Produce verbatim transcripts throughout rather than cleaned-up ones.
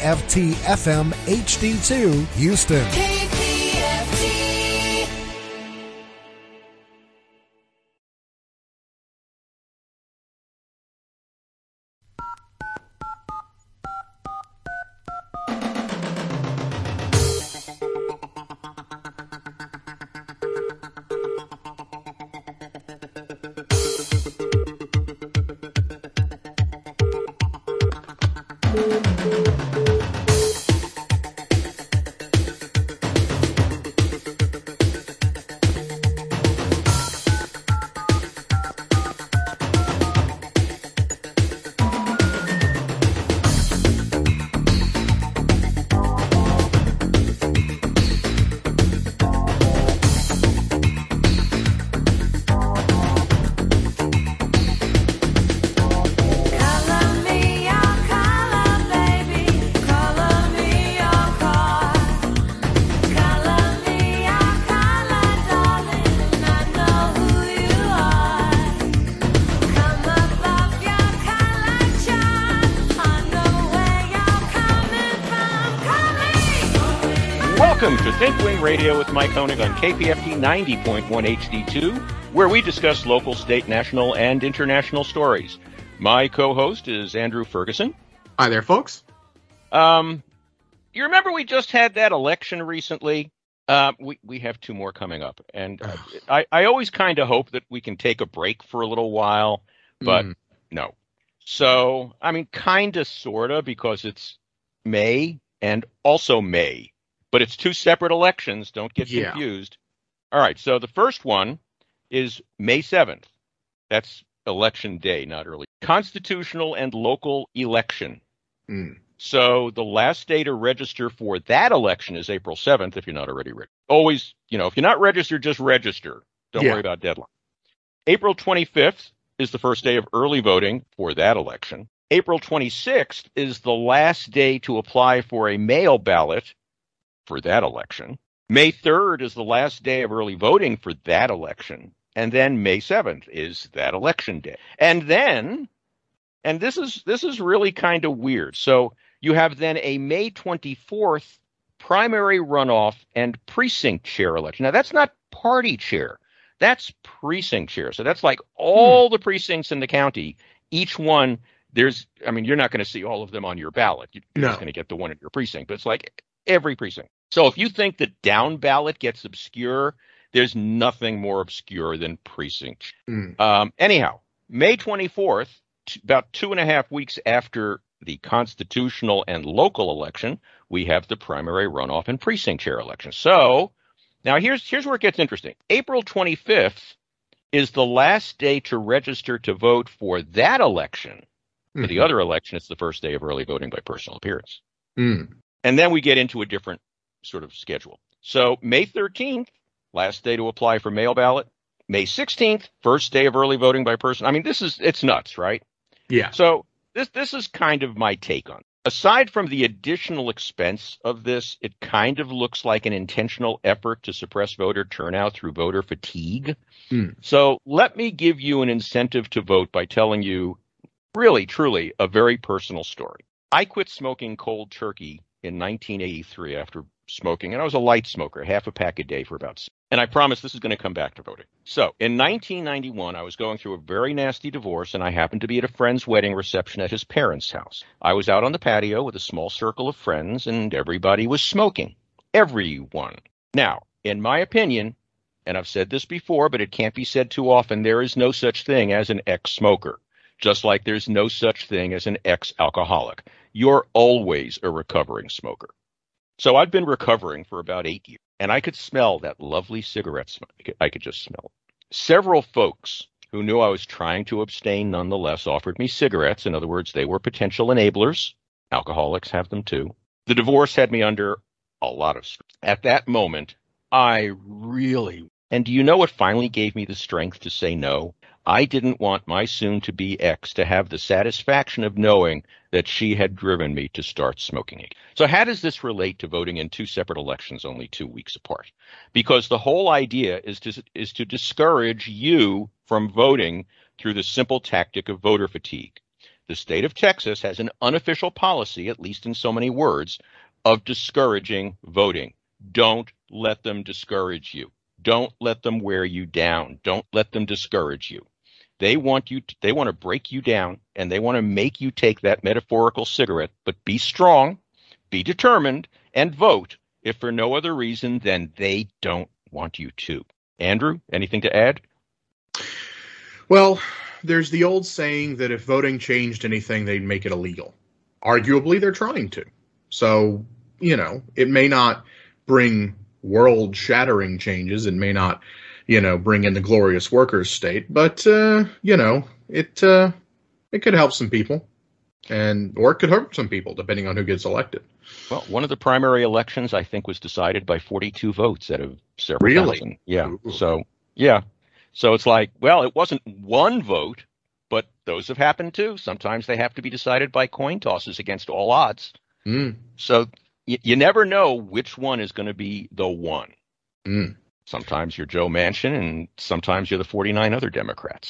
F T F M H D two Houston. K P F T. Welcome to Think Wing Radio with Mike Honig on K P F T ninety point one H D two, where we discuss local, state, national, and international stories. My co-host is Andrew Ferguson. Hi there, folks. Um, you remember we just had that election recently? Uh, we, we have two more coming up. And uh, I, I always kind of hope that we can take a break for a little while, but mm. no. So, I mean, kind of, sort of, because it's May and also May. But it's two separate elections. Don't get yeah. confused. All right. So the first one is May seventh. That's election day, not early. Constitutional and local election. Mm. So the last day to register for that election is April seventh, if you're not already registered. Always, you know, if you're not registered, just register. Don't yeah. worry about deadline. April twenty-fifth is the first day of early voting for that election. April twenty-sixth is the last day to apply for a mail ballot for that election. May third is the last day of early voting for that election. And then May seventh is that election day. And then, and this is this is really kind of weird. So you have then a May twenty-fourth primary runoff and precinct chair election. Now, that's not party chair. That's precinct chair. So that's like all hmm. the precincts in the county. Each one, there's, I mean, you're not going to see all of them on your ballot. You're no. just going to get the one in your precinct. But it's like every precinct. So if you think the down ballot gets obscure, there's nothing more obscure than precinct. Mm. Um, anyhow, May twenty-fourth, t- about two and a half weeks after the constitutional and local election, we have the primary runoff and precinct chair election. So now here's here's where it gets interesting. April twenty-fifth is the last day to register to vote for that election. Mm-hmm. For the other election, it's the first day of early voting by personal appearance. Mm. And then we get into a different sort of schedule. So May thirteenth, last day to apply for mail ballot. May sixteenth, first day of early voting by person. I mean, this is, it's nuts, right? Yeah. So this, this is kind of my take on it. Aside from the additional expense of this, it kind of looks like an intentional effort to suppress voter turnout through voter fatigue. Mm. So let me give you an incentive to vote by telling you really, truly a very personal story. I quit smoking cold turkey in nineteen eighty-three after smoking, and I was a light smoker, half a pack a day for about six. And I promise this is going to come back to voting. So in nineteen ninety-one, I was going through a very nasty divorce, and I happened to be at a friend's wedding reception at his parents' house. I was out on the patio with a small circle of friends, and everybody was smoking. Everyone. Now, in my opinion, and I've said this before, but it can't be said too often, there is no such thing as an ex-smoker, just like there's no such thing as an ex-alcoholic. You're always a recovering smoker. So I'd been recovering for about eight years, and I could smell that lovely cigarette smoke. I could just smell it. Several folks who knew I was trying to abstain nonetheless offered me cigarettes. In other words, they were potential enablers. Alcoholics have them too. The divorce had me under a lot of stress. At that moment, I really... And do you know what finally gave me the strength to say no? I didn't want my soon-to-be ex to have the satisfaction of knowing that she had driven me to start smoking again. So how does this relate to voting in two separate elections only two weeks apart? Because the whole idea is to, is to discourage you from voting through the simple tactic of voter fatigue. the state of Texas has an unofficial policy, at least in so many words, of discouraging voting. Don't let them discourage you. Don't let them wear you down. Don't let them discourage you. They want you to, they want to break you down, and they want to make you take that metaphorical cigarette, but be strong, be determined, and vote, if for no other reason than they don't want you to. Andrew, anything to add? Well, there's the old saying that if voting changed anything, they'd make it illegal. Arguably, they're trying to. So, you know, it may not bring world-shattering changes. It may not, you know, bring in the glorious workers' state, but, uh, you know, it uh, it could help some people, and or it could hurt some people, depending on who gets elected. Well, one of the primary elections, I think, was decided by forty-two votes out of several Really? thousand. Yeah. Ooh. So, yeah. So it's like, well, it wasn't one vote, but those have happened too. Sometimes they have to be decided by coin tosses against all odds. Mm. So y- you never know which one is going to be the one. Mm. Sometimes you're Joe Manchin, and sometimes you're the forty-nine other Democrats.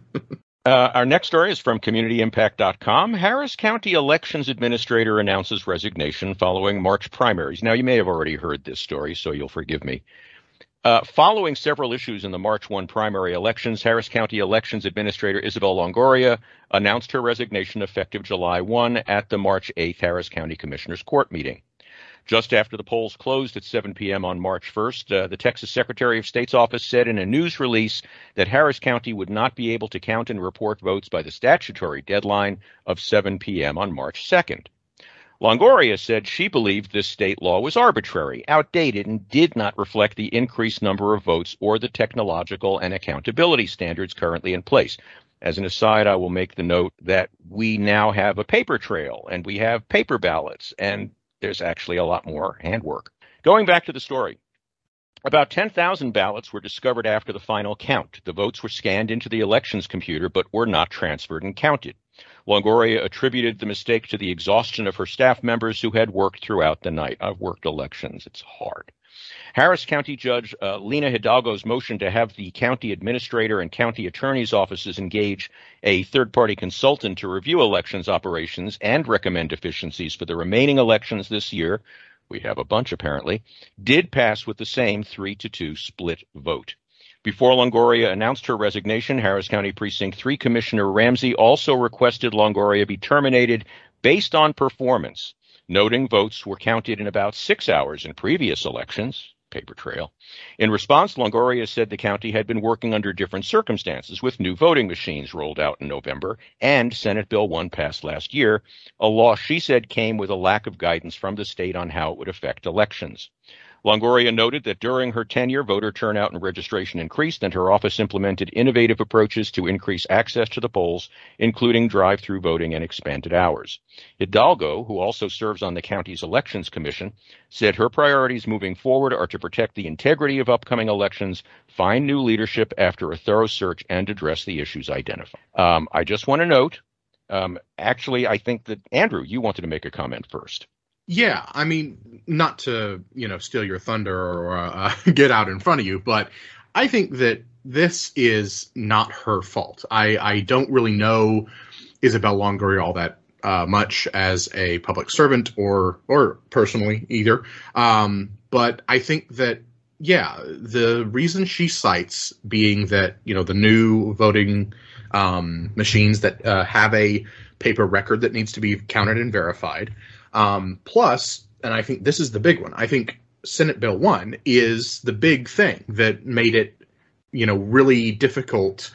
Uh, our next story is from community impact dot com. Harris County Elections Administrator announces resignation following March primaries. Now, you may have already heard this story, so you'll forgive me. Uh, following several issues in the March first primary elections, Harris County Elections Administrator Isabel Longoria announced her resignation effective July first at the March eighth Harris County Commissioners Court meeting. Just after the polls closed at seven p.m. on March first, uh, the Texas Secretary of State's office said in a news release that Harris County would not be able to count and report votes by the statutory deadline of seven p.m. on March second. Longoria said she believed this state law was arbitrary, outdated, and did not reflect the increased number of votes or the technological and accountability standards currently in place. As an aside, I will make the note that we now have a paper trail, and we have paper ballots, and there's actually a lot more handwork. Going back to the story, about ten thousand ballots were discovered after the final count. The votes were scanned into the elections computer, but were not transferred and counted. Longoria attributed the mistake to the exhaustion of her staff members who had worked throughout the night. I've worked elections. It's hard. Harris County Judge uh, Lena Hidalgo's motion to have the county administrator and county attorney's offices engage a third-party consultant to review elections operations and recommend efficiencies for the remaining elections this year, we have a bunch apparently, did pass with the same three to two split vote. Before Longoria announced her resignation, Harris County Precinct three Commissioner Ramsey also requested Longoria be terminated based on performance, noting votes were counted in about six hours in previous elections. Paper trail. In response, Longoria said the county had been working under different circumstances with new voting machines rolled out in November and Senate Bill one passed last year, a law she said came with a lack of guidance from the state on how it would affect elections. Longoria noted that during her tenure, voter turnout and registration increased, and her office implemented innovative approaches to increase access to the polls, including drive-through voting and expanded hours. Hidalgo, who also serves on the county's Elections Commission, said her priorities moving forward are to protect the integrity of upcoming elections, find new leadership after a thorough search, and address the issues identified. Um, I just want to note, um, actually, I think that, Andrew, you wanted to make a comment first. Yeah, I mean, not to, you know, steal your thunder or uh, get out in front of you, but I think that this is not her fault. I, I don't really know Isabel Longoria all that uh, much as a public servant or or personally either. Um, but I think that, yeah, the reason she cites being that, you know, the new voting um, machines that uh, have a paper record that needs to be counted and verified. Um, plus, and I think this is the big one, I think Senate Bill one is the big thing that made it, you know, really difficult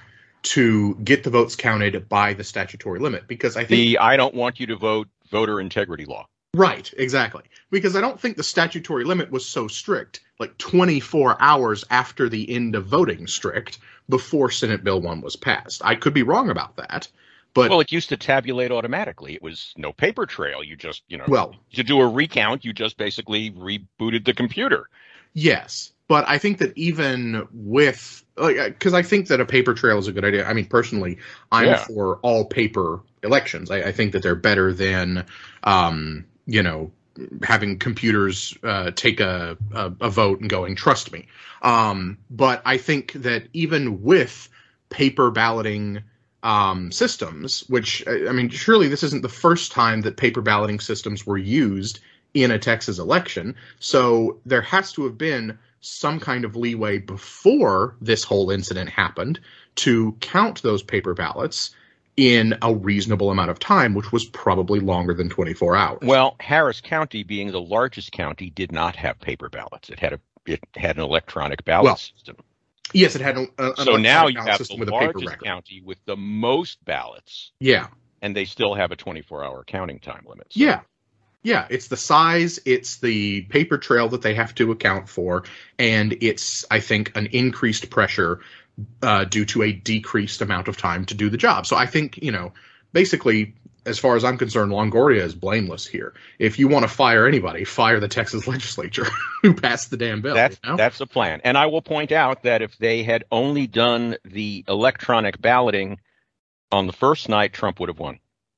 to get the votes counted by the statutory limit. Because I think the I don't want you to vote voter integrity law. Right, exactly. Because I don't think the statutory limit was so strict, like twenty-four hours after the end of voting strict, before Senate Bill one was passed. I could be wrong about that. But, well, it used to tabulate automatically. It was no paper trail. You just, you know, well, to do a recount, you just basically rebooted the computer. Yes. But I think that even with, because like, I think that a paper trail is a good idea. I mean, personally, I'm yeah. for all paper elections. I, I think that they're better than, um, you know, having computers uh, take a, a, a vote and going, trust me. Um, but I think that even with paper balloting, um, systems, which, I mean, surely this isn't the first time that paper balloting systems were used in a Texas election. So there has to have been some kind of leeway before this whole incident happened to count those paper ballots in a reasonable amount of time, which was probably longer than twenty-four hours. Well, Harris County, being the largest county, did not have paper ballots. It had a it had an electronic ballot well, system. Yes, it had an, an so now you have system the with a paper largest record. county with the most ballots. Yeah, and they still have a twenty-four hour counting time limit. So. Yeah. Yeah, it's the size, it's the paper trail that they have to account for, and it's, I think, an increased pressure uh, due to a decreased amount of time to do the job. So I think, you know, basically, as far as I'm concerned, Longoria is blameless here. If you want to fire anybody, fire the Texas legislature who passed the damn bill. That's, you know? that's the plan. And I will point out that if they had only done the electronic balloting on the first night, Trump would have won.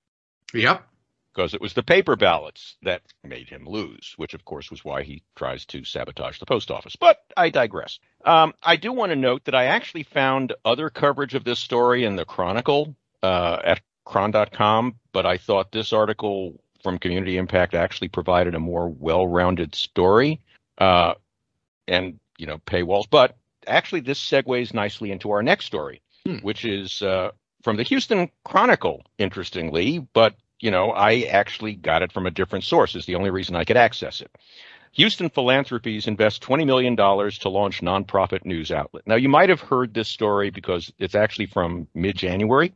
Yep. Because it was the paper ballots that made him lose, which, of course, was why he tries to sabotage the post office. But I digress. Um, I do want to note that I actually found other coverage of this story in the Chronicle uh, at chron dot com, but I thought this article from Community Impact actually provided a more well-rounded story uh, and, you know, paywalls. But actually, this segues nicely into our next story, hmm. which is uh, from the Houston Chronicle, interestingly, but you know, I actually got it from a different source. Is the only reason I could access it. Houston Philanthropies invest twenty million dollars to launch nonprofit news outlet. Now, you might have heard this story because it's actually from mid-January,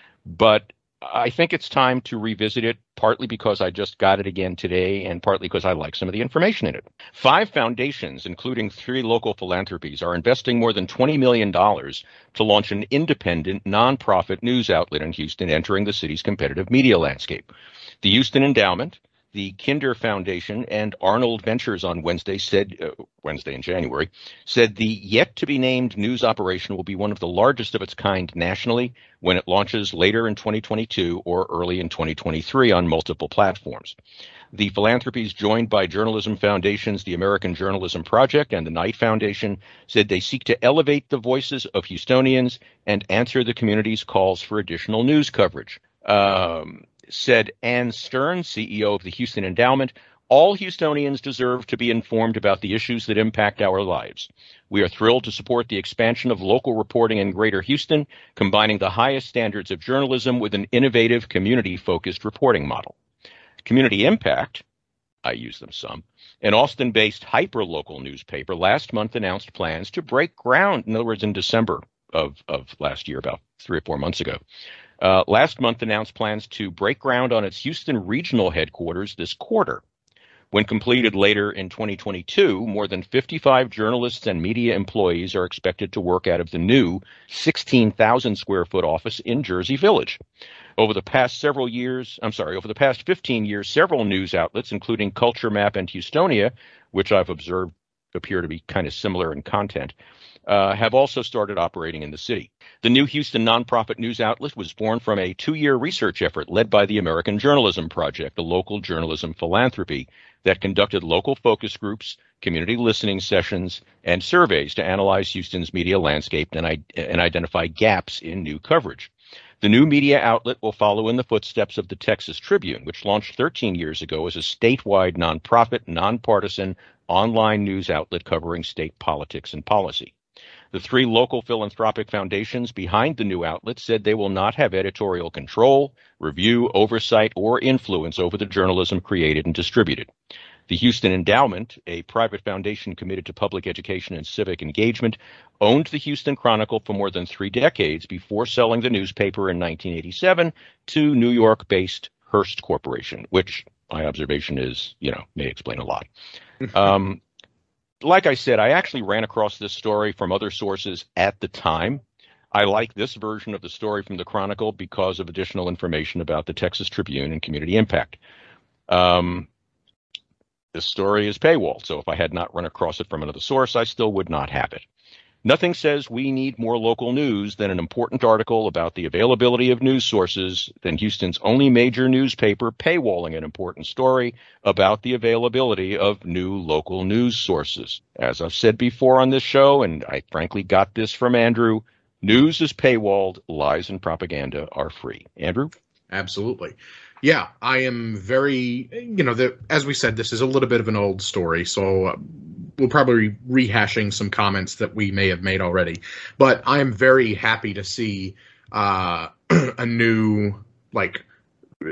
but I think it's time to revisit it, partly because I just got it again today and partly because I like some of the information in it. Five foundations, including three local philanthropies, are investing more than twenty million dollars to launch an independent, nonprofit news outlet in Houston, entering the city's competitive media landscape. The Houston Endowment, the Kinder Foundation, and Arnold Ventures on Wednesday said, uh, Wednesday in January, said the yet-to-be-named news operation will be one of the largest of its kind nationally when it launches later in twenty twenty-two or early in twenty twenty-three on multiple platforms. The philanthropies, joined by journalism foundations, the American Journalism Project and the Knight Foundation, said they seek to elevate the voices of Houstonians and answer the community's calls for additional news coverage. Um, said Ann Stern, C E O of the Houston Endowment, all Houstonians deserve to be informed about the issues that impact our lives. We are thrilled to support the expansion of local reporting in Greater Houston, combining the highest standards of journalism with an innovative, community-focused reporting model. Community Impact, I use them some, an Austin-based hyper-local newspaper, last month announced plans to break ground, in other words, in December of, of last year, about three or four months ago. Uh, last month announced plans to break ground on its Houston regional headquarters this quarter. When completed later in twenty twenty-two, more than fifty-five journalists and media employees are expected to work out of the new sixteen thousand square foot office in Jersey Village. Over the past several years, I'm sorry, over the past fifteen years, several news outlets, including Culture Map and Houstonia, which I've observed appear to be kind of similar in content, uh, have also started operating in the city. The new Houston nonprofit news outlet was born from a two-year research effort led by the American Journalism Project, a local journalism philanthropy that conducted local focus groups, community listening sessions, and surveys to analyze Houston's media landscape and, I- and identify gaps in new coverage. The new media outlet will follow in the footsteps of the Texas Tribune, which launched thirteen years ago as a statewide nonprofit, nonpartisan, online news outlet covering state politics and policy. The three local philanthropic foundations behind the new outlet said they will not have editorial control, review, oversight, or influence over the journalism created and distributed. The Houston Endowment, a private foundation committed to public education and civic engagement, owned the Houston Chronicle for more than three decades before selling the newspaper in nineteen eighty-seven to New York-based Hearst Corporation, which my observation is, you know, may explain a lot. Um, Like I said, I actually ran across this story from other sources at the time. I like this version of the story from the Chronicle because of additional information about the Texas Tribune and Community Impact. Um, this story is paywall, so if I had not run across it from another source, I still would not have it. Nothing says we need more local news than an important article about the availability of news sources than Houston's only major newspaper paywalling an important story about the availability of new local news sources. As I've said before on this show, and I frankly got this from Andrew, News is paywalled. Lies and propaganda are free. Andrew? Absolutely. Yeah, I am very, you know, the, as we said, this is a little bit of an old story, so uh, we'll probably be rehashing some comments that we may have made already. But I am very happy to see uh, a new, like, uh,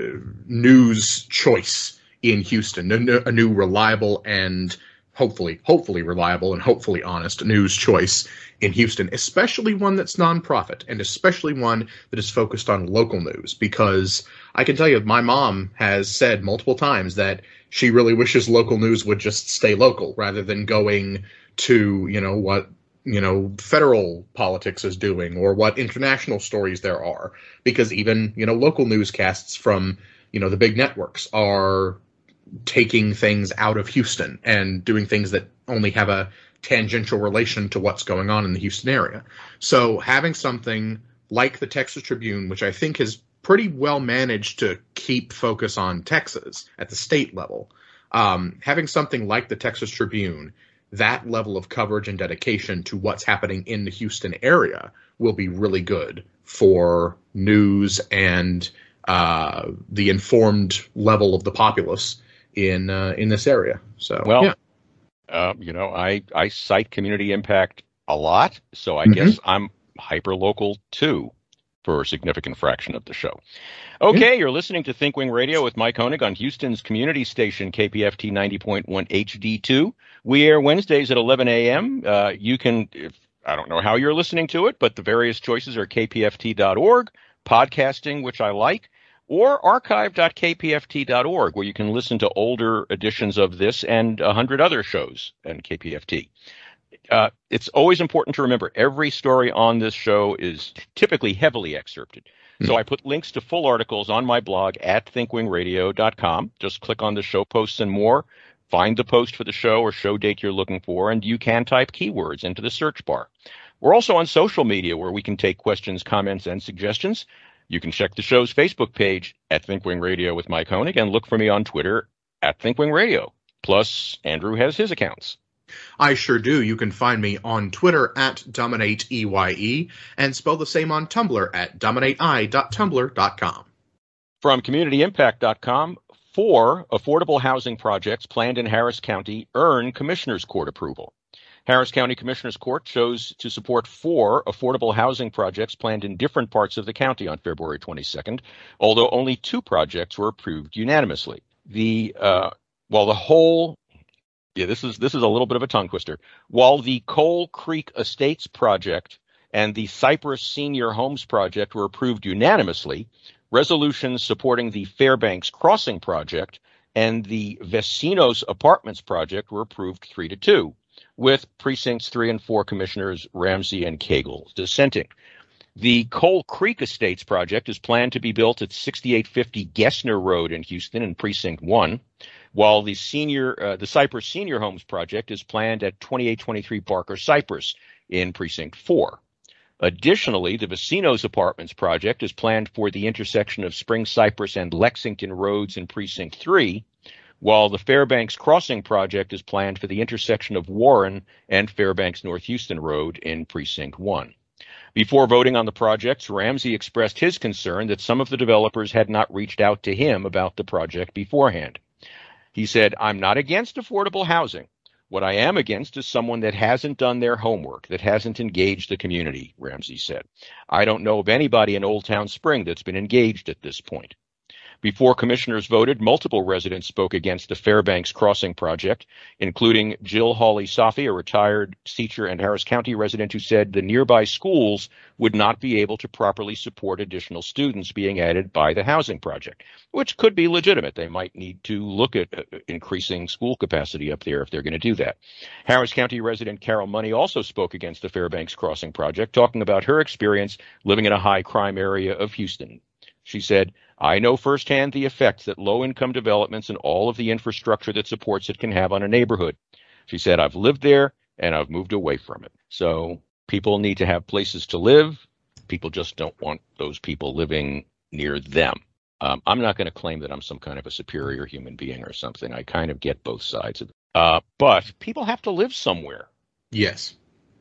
news choice in Houston, a, a new reliable and hopefully, hopefully reliable and hopefully honest news choice in Houston, especially one that's nonprofit and especially one that is focused on local news, because I can tell you my mom has said multiple times that she really wishes local news would just stay local rather than going to, you know, what, you know, federal politics is doing or what international stories there are, because even, you know, local newscasts from, you know, the big networks are taking things out of Houston and doing things that only have a tangential relation to what's going on in the Houston area. So having something like the Texas Tribune, which I think has pretty well managed to keep focus on Texas at the state level, um, having something like the Texas Tribune, that level of coverage and dedication to what's happening in the Houston area will be really good for news and uh, the informed level of the populace in uh, in this area. So, well, yeah. uh, you know, I, I cite community impact a lot, so I Mm-hmm. guess I'm hyper-local, too, for a significant fraction of the show. Okay, yeah. You're listening to ThinkWing Radio with Mike Honig on Houston's community station, K P F T ninety point one H D two. We air Wednesdays at eleven a.m. Uh, you can, if, I don't know how you're listening to it, but the various choices are k p f t dot org, podcasting, which I like, or archive dot k p f t dot org, where you can listen to older editions of this and a hundred other shows on K P F T. Uh, it's always important to remember every story on this show is typically heavily excerpted. Mm-hmm. So I put links to full articles on my blog at think wing radio dot com. Just click on the show posts and more, find the post for the show or show date you're looking for, and you can type keywords into the search bar. We're also on social media where we can take questions, comments, and suggestions. You can check the show's Facebook page at ThinkWing Radio with Mike Honig and look for me on Twitter at ThinkWing Radio. Plus, Andrew has his accounts. I sure do. You can find me on Twitter at Dominate E Y E and spell the same on Tumblr at dominate i dot tumblr dot com. From community impact dot com, four affordable housing projects planned in Harris County earn Commissioner's Court approval. Harris County Commissioner's Court chose to support four affordable housing projects planned in different parts of the county on February twenty-second, although only two projects were approved unanimously. The uh, while the whole yeah this is this is a little bit of a tongue twister. While the Coal Creek Estates project and the Cypress Senior Homes project were approved unanimously, resolutions supporting the Fairbanks Crossing project and the Vecinos Apartments project were approved three to two. With precincts three and four commissioners Ramsey and Cagle dissenting. The Coal Creek Estates project is planned to be built at sixty-eight fifty Gessner Road in Houston in Precinct one, while the senior, uh, the Cypress Senior Homes project is planned at twenty-eight twenty-three Barker Cypress in Precinct four. Additionally, the Vecinos Apartments project is planned for the intersection of Spring Cypress and Lexington Roads in Precinct three, while the Fairbanks Crossing project is planned for the intersection of Warren and Fairbanks North Houston Road in Precinct one. Before voting on the projects, Ramsey expressed his concern that some of the developers had not reached out to him about the project beforehand. He said, "I'm not against affordable housing. What I am against is someone that hasn't done their homework, that hasn't engaged the community," Ramsey said. "I don't know of anybody in Old Town Spring that's been engaged at this point." Before commissioners voted, multiple residents spoke against the Fairbanks Crossing project, including Jill Hawley-Safi, a retired teacher and Harris County resident who said the nearby schools would not be able to properly support additional students being added by the housing project, which could be legitimate. They might need to look at uh, increasing school capacity up there if they're going to do that. Harris County resident Carol Money also spoke against the Fairbanks Crossing project, talking about her experience living in a high crime area of Houston. She said, "I know firsthand the effects that low-income developments and all of the infrastructure that supports it can have on a neighborhood." She said, "I've lived there and I've moved away from it." So people need to have places to live. People just don't want those people living near them. Um, I'm not going to claim that I'm some kind of a superior human being or something. I kind of get both sides of it. Uh, but people have to live somewhere. Yes.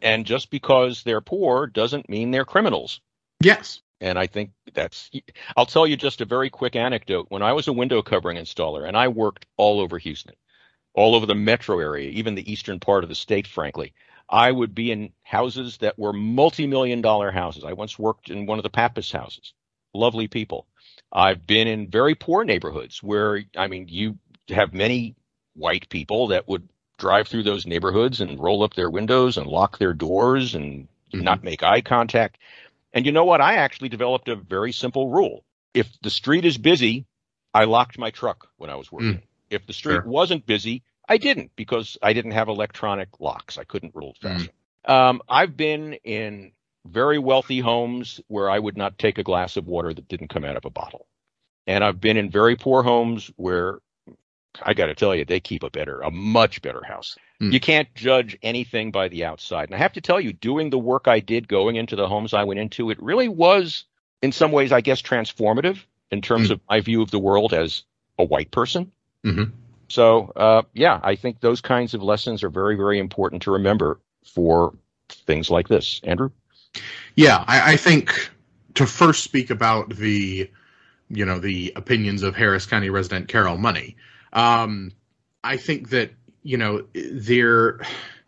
And just because they're poor doesn't mean they're criminals. Yes. And I think that's, I'll tell you just a very quick anecdote. When I was a window covering installer, and I worked all over Houston, all over the metro area, even the eastern part of the state, frankly, I would be in houses that were multi-million dollar houses. I once worked in one of the Pappas houses. Lovely people. I've been in very poor neighborhoods where, I mean, you have many white people that would drive through those neighborhoods and roll up their windows and lock their doors and mm-hmm. not make eye contact. And you know what? I actually developed a very simple rule. If the street is busy, I locked my truck when I was working. Mm. If the street sure. wasn't busy, I didn't, because I didn't have electronic locks. I couldn't roll fast. Mm. Um, I've been in very wealthy homes where I would not take a glass of water that didn't come out of a bottle. And I've been in very poor homes where, I got to tell you, they keep a better, a much better house. Mm. You can't judge anything by the outside. And I have to tell you, doing the work I did, going into the homes I went into, it really was, in some ways, I guess, transformative in terms mm. of my view of the world as a white person. Mm-hmm. So, uh, yeah, I think those kinds of lessons are very, very important to remember for things like this. Andrew? Yeah, I, I think to first speak about the, you know, the opinions of Harris County resident Carol Money. Um, I think that, you know, there,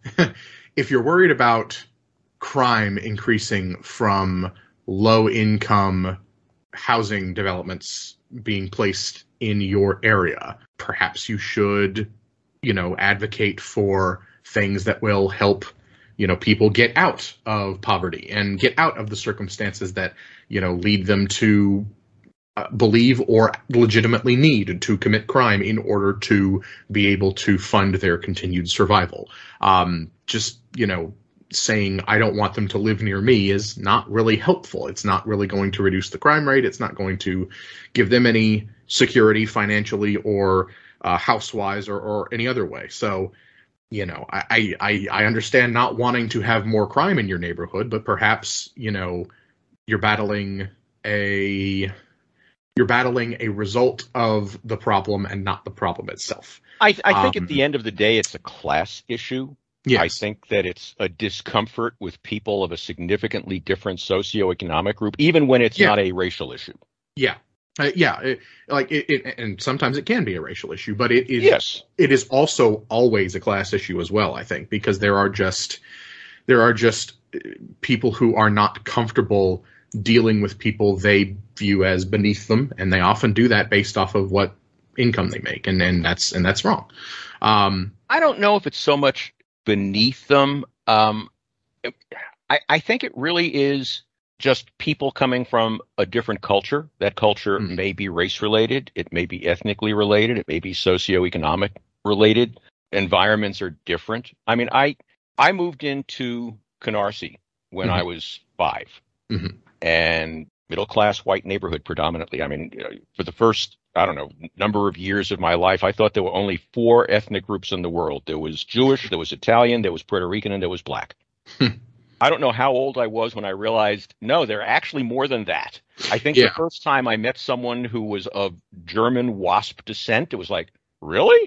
if you're worried about crime increasing from low income housing developments being placed in your area, perhaps you should, you know, advocate for things that will help, you know, people get out of poverty and get out of the circumstances that, you know, lead them to uh, believe or legitimately need to commit crime in order to be able to fund their continued survival. Um, just, you know, saying I don't want them to live near me is not really helpful. It's not really going to reduce the crime rate. It's not going to give them any security financially or uh, house-wise or, or any other way. So, you know, I, I, I understand not wanting to have more crime in your neighborhood, but perhaps, you know, you're battling a you're battling a result of the problem and not the problem itself. I, I think um, at the end of the day, it's a class issue. Yes. I think that it's a discomfort with people of a significantly different socioeconomic group, even when it's yeah. not a racial issue. Yeah. Uh, yeah, it, like it, it, and sometimes it can be a racial issue, but it is yes. it is also always a class issue as well. I think because there are just there are just people who are not comfortable dealing with people they view as beneath them, and they often do that based off of what income they make, and and that's and that's wrong. Um, I don't know if it's so much beneath them. Um, I I think it really is just people coming from a different culture. That culture mm-hmm. may be race related. It may be ethnically related. It may be socioeconomic related. Environments are different. I mean, I, I moved into Canarsie when mm-hmm. I was five mm-hmm. and middle class white neighborhood predominantly. I mean, you know, for the first, I don't know, number of years of my life, I thought there were only four ethnic groups in the world. There was Jewish, there was Italian, there was Puerto Rican, and there was black. I don't know how old I was when I realized, no, there are actually more than that. I think yeah. the first time I met someone who was of German WASP descent, it was like, really?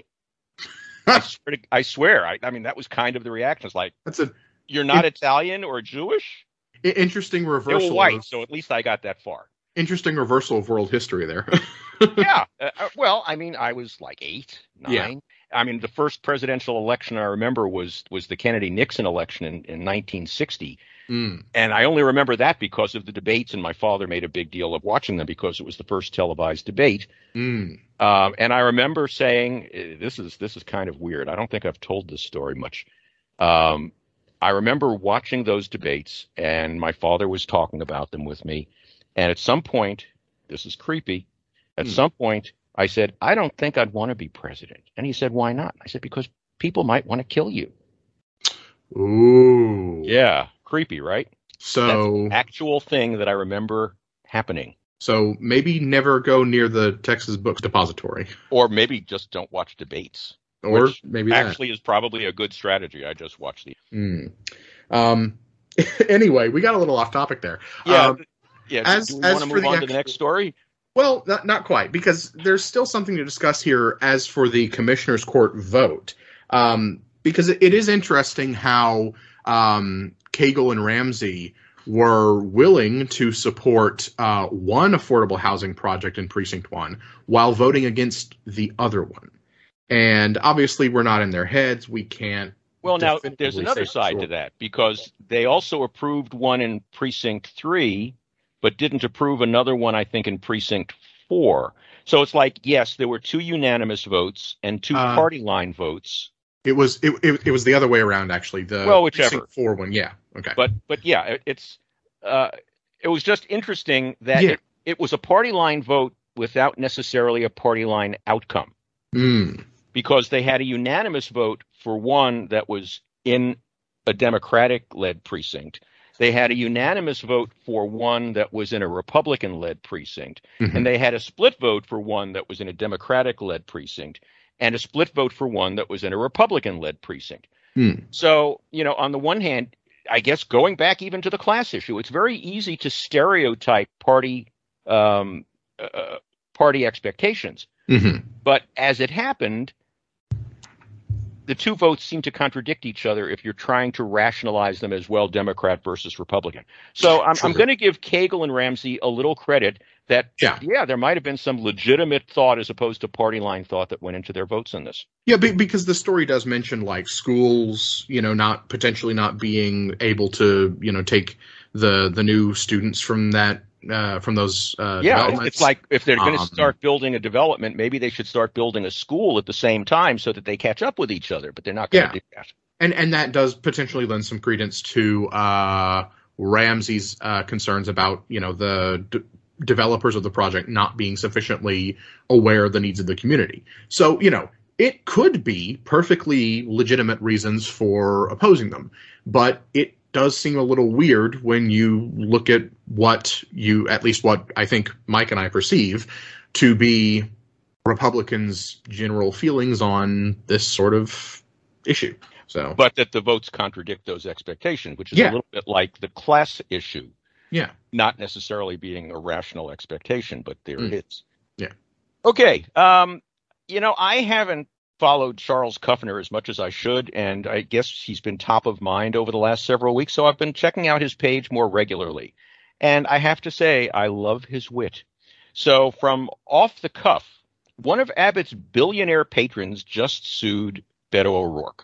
I swear, to, I, swear I, I mean, that was kind of the reaction. It's like, That's a, you're not it, Italian or Jewish? Interesting reversal. They were white, of, so at least I got that far. Interesting reversal of world history there. yeah. Uh, well, I mean, I was like eight, nine. Yeah. I mean, the first presidential election I remember was was the Kennedy-Nixon election in, in nineteen sixty. Mm. And I only remember that because of the debates, and my father made a big deal of watching them because it was the first televised debate. Mm. Um, and I remember saying, this is this is kind of weird. I don't think I've told this story much. Um, I remember watching those debates, and my father was talking about them with me. And at some point, this is creepy, at mm. some point, I said, I don't think I'd want to be president. And he said, why not? I said, because people might want to kill you. Ooh. Yeah. Creepy, right? So that's an actual thing that I remember happening. So maybe never go near the Texas Books Depository. Or maybe just don't watch debates. Or which maybe actually that. is probably a good strategy. I just watched the. Mm. Um. Anyway, we got a little off topic there. Yeah. Um, yeah. As, do we as want to for move the on actual, to the next story? Well, not, not quite, because there's still something to discuss here as for the Commissioner's Court vote. Um, because it, it is interesting how um, Cagle and Ramsey were willing to support uh, one affordable housing project in Precinct one while voting against the other one. And obviously, we're not in their heads. We can't. Well, now, there's another side sure. to that, because they also approved one in Precinct three, but didn't approve another one, I think, in Precinct four. So it's like, yes, there were two unanimous votes and two uh, party line votes. It was it, it it was the other way around, actually. The well, whichever. Precinct four one, yeah, okay. But but yeah, it, it's uh, it was just interesting that yeah. it, it was a party line vote without necessarily a party line outcome, mm. because they had a unanimous vote for one that was in a Democratic-led precinct. They had a unanimous vote for one that was in a Republican-led precinct, mm-hmm. and they had a split vote for one that was in a Democratic-led precinct, and a split vote for one that was in a Republican-led precinct. Mm. So, you know, on the one hand, I guess going back even to the class issue, it's very easy to stereotype party um, uh, party expectations. Mm-hmm. But as it happened, the two votes seem to contradict each other if you're trying to rationalize them as, well, Democrat versus Republican. So I'm, I'm going to give Cagle and Ramsey a little credit that, yeah, yeah there might have been some legitimate thought as opposed to party line thought that went into their votes in this. Yeah, because the story does mention, like, schools, you know, not potentially not being able to, you know, take the the new students from that Uh, from those uh, yeah, developments. It's like if they're going to um, start building a development, maybe they should start building a school at the same time so that they catch up with each other, but they're not going to yeah. do that. And and that does potentially lend some credence to uh, Ramsey's uh, concerns about, you know, the d- developers of the project not being sufficiently aware of the needs of the community. So, you know, it could be perfectly legitimate reasons for opposing them, but it does seem a little weird when you look at what you, at least what I think Mike and I perceive to be Republicans' general feelings on this sort of issue. So, but that the votes contradict those expectations, which is yeah. a little bit like the class issue. Yeah. Not necessarily being a rational expectation, but there mm. it is. Yeah. Okay. Um, you know, I haven't followed Charles Kuffner as much as I should, and I guess he's been top of mind over the last several weeks, so I've been checking out his page more regularly. And I have to say, I love his wit. So from off the cuff, one of Abbott's billionaire patrons just sued Beto O'Rourke.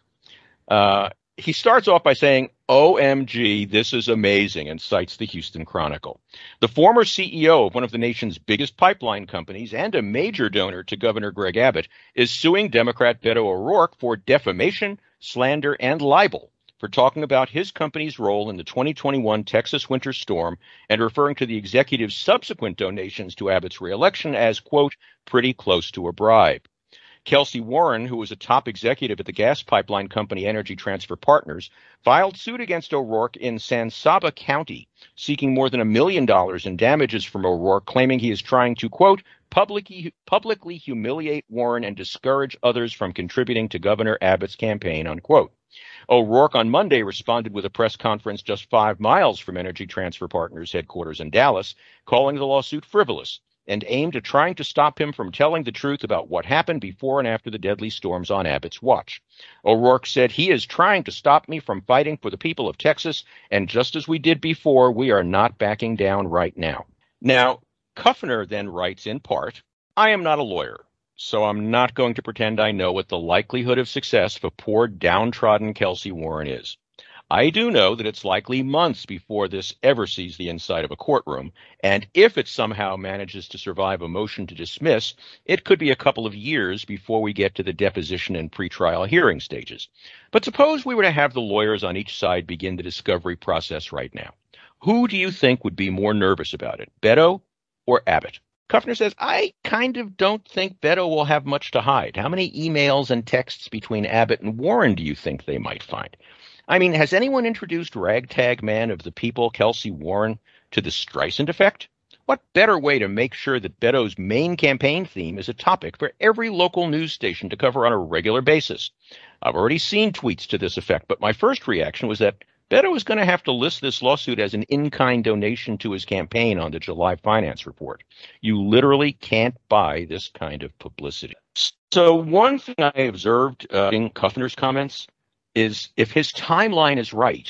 Uh, he starts off by saying, O M G, this is amazing, and cites the Houston Chronicle. The former C E O of one of the nation's biggest pipeline companies and a major donor to Governor Greg Abbott is suing Democrat Beto O'Rourke for defamation, slander, and libel for talking about his company's role in the twenty twenty-one Texas winter storm and referring to the executive's subsequent donations to Abbott's reelection as, quote, pretty close to a bribe. Kelsey Warren, who was a top executive at the gas pipeline company Energy Transfer Partners, filed suit against O'Rourke in San Saba County, seeking more than a million dollars in damages from O'Rourke, claiming he is trying to, quote, publicly, publicly humiliate Warren and discourage others from contributing to Governor Abbott's campaign, unquote. O'Rourke on Monday responded with a press conference just five miles from Energy Transfer Partners headquarters in Dallas, calling the lawsuit frivolous and aimed at trying to stop him from telling the truth about what happened before and after the deadly storms on Abbott's watch. O'Rourke said, he is trying to stop me from fighting for the people of Texas, and just as we did before, we are not backing down right now. Now, Kuffner then writes in part, I am not a lawyer, so I'm not going to pretend I know what the likelihood of success for poor downtrodden Kelsey Warren is. I do know that it's likely months before this ever sees the inside of a courtroom, and if it somehow manages to survive a motion to dismiss, it could be a couple of years before we get to the deposition and pretrial hearing stages. But suppose we were to have the lawyers on each side begin the discovery process right now. Who do you think would be more nervous about it, Beto or Abbott? Kuffner says, I kind of don't think Beto will have much to hide. How many emails and texts between Abbott and Warren do you think they might find? I mean, has anyone introduced ragtag man of the people, Kelsey Warren, to the Streisand effect? What better way to make sure that Beto's main campaign theme is a topic for every local news station to cover on a regular basis? I've already seen tweets to this effect, but my first reaction was that Beto is going to have to list this lawsuit as an in-kind donation to his campaign on the July finance report. You literally can't buy this kind of publicity. So one thing I observed uh, in Kuffner's comments is if his timeline is right,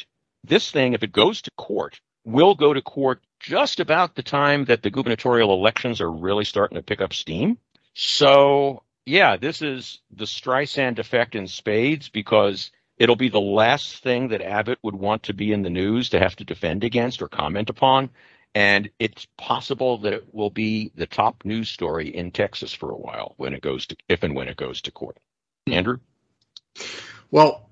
this thing, if it goes to court, will go to court just about the time that the gubernatorial elections are really starting to pick up steam. So, yeah, this is the Streisand effect in spades, because it'll be the last thing that Abbott would want to be in the news to have to defend against or comment upon. And it's possible that it will be the top news story in Texas for a while when it goes to, if and when it goes to court. Andrew? Well,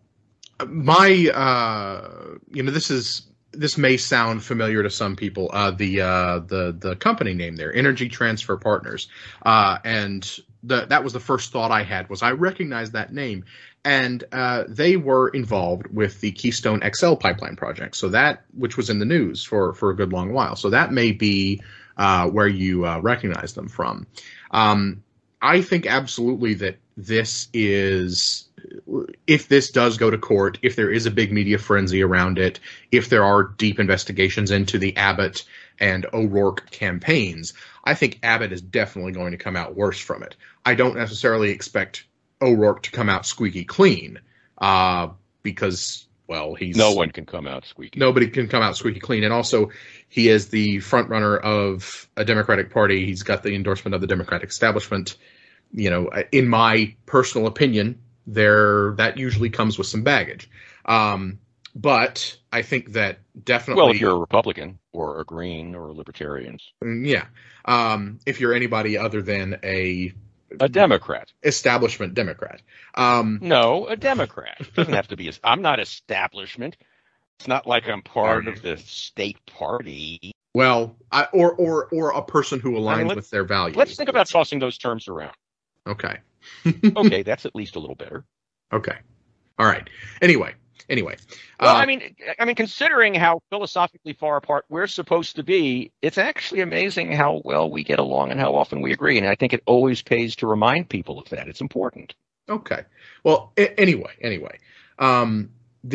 my, uh, you know, this is, this may sound familiar to some people. Uh, the, uh, the, the company name there, Energy Transfer Partners. Uh, and the, that was the first thought I had, was I recognized that name. And uh, they were involved with the Keystone X L pipeline project, so that, which was in the news for, for a good long while. So that may be uh, where you uh, recognize them from. Um, I think absolutely that this is, if this does go to court, if there is a big media frenzy around it, if there are deep investigations into the Abbott and O'Rourke campaigns, I think Abbott is definitely going to come out worse from it. I don't necessarily expect O'Rourke to come out squeaky clean, uh, because, well, he's... No one can come out squeaky. Nobody can come out squeaky clean. And also, he is the front runner of a Democratic Party. He's got the endorsement of the Democratic establishment. You know, in my personal opinion, there that usually comes with some baggage. Um, but I think that definitely... Well, if you're a Republican or a Green or a Libertarian. Yeah. Um, if you're anybody other than a... A Democrat. Establishment Democrat. Um, no, a Democrat. It doesn't have to be. A, I'm not establishment. It's not like I'm part of the state party. Well, I, or or or a person who aligns I mean, with their values. Let's think about tossing those terms around. Okay. Okay, that's at least a little better. Okay. All right. Anyway. Anyway, well, uh, I mean, I mean, considering how philosophically far apart we're supposed to be, it's actually amazing how well we get along and how often we agree. And I think it always pays to remind people of that. It's important. Okay. Well, a- anyway, anyway, um,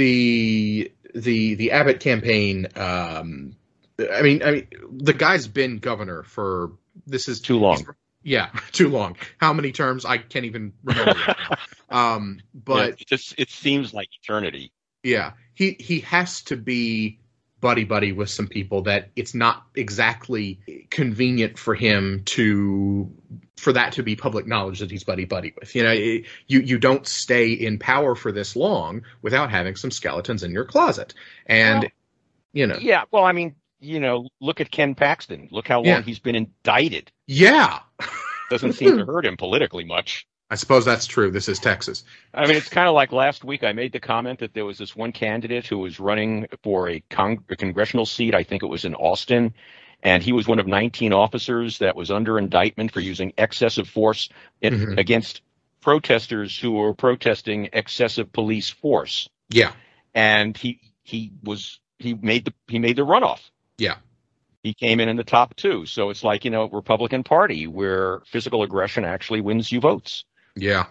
the the the Abbott campaign. Um, I mean, I mean, the guy's been governor for this is too long. Yeah, too long. How many terms? I can't even remember right now. Um, but yeah, it just it seems like eternity. Yeah, he he has to be buddy buddy with some people that it's not exactly convenient for him to for that to be public knowledge that he's buddy buddy with. You know, it, you you don't stay in power for this long without having some skeletons in your closet. And well, you know, yeah. Well, I mean, you know, look at Ken Paxton. Look how long yeah. he's been indicted. Yeah, doesn't seem to hurt him politically much. I suppose that's true. This is Texas. I mean, it's kind of like last week I made the comment that there was this one candidate who was running for a, con- a congressional seat. I think it was in Austin. And he was one of nineteen officers that was under indictment for using excessive force in, mm-hmm. against protesters who were protesting excessive police force. Yeah. And he he was he made the he made the runoff. Yeah. He came in in the top two. So it's like, you know, Republican Party where physical aggression actually wins you votes. Yeah.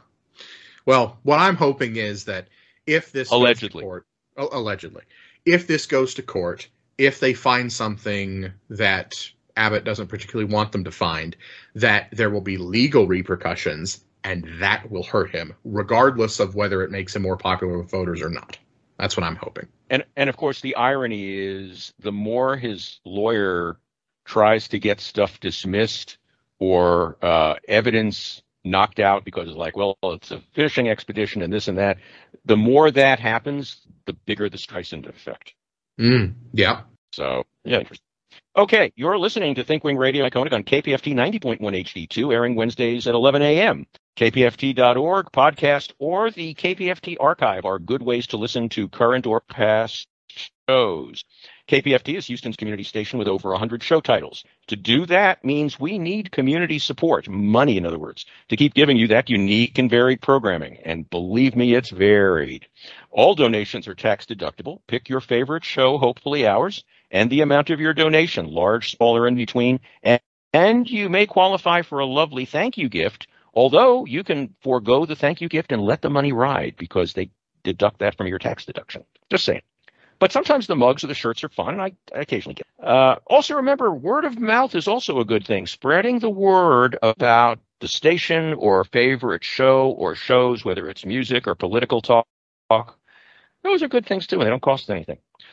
Well, what I'm hoping is that if this allegedly, goes to court, allegedly, if this goes to court, if they find something that Abbott doesn't particularly want them to find, that there will be legal repercussions, and that will hurt him, regardless of whether it makes him more popular with voters or not. That's what I'm hoping. And and of course, the irony is the more his lawyer tries to get stuff dismissed or uh, evidence knocked out because it's like, well, it's a fishing expedition and this and that, the more that happens, the bigger the Streisand effect. Mm, yeah. So, yeah. Okay, you're listening to Think Wing Radio Iconic on K P F T ninety point one H D two, airing Wednesdays at eleven a.m. K P F T dot org, podcast, or the K P F T archive are good ways to listen to current or past shows. K P F T is Houston's community station with over one hundred show titles. To do that means we need community support, money in other words, to keep giving you that unique and varied programming. And believe me, it's varied. All donations are tax deductible. Pick your favorite show, hopefully ours, and the amount of your donation, large, small, or in between. And, and you may qualify for a lovely thank you gift, although you can forego the thank you gift and let the money ride because they deduct that from your tax deduction. Just saying. But sometimes the mugs or the shirts are fun, and I, I occasionally get them. Uh, also remember, word of mouth is also a good thing. Spreading the word about the station or favorite show or shows, whether it's music or political talk, those are good things too, and they don't cost anything.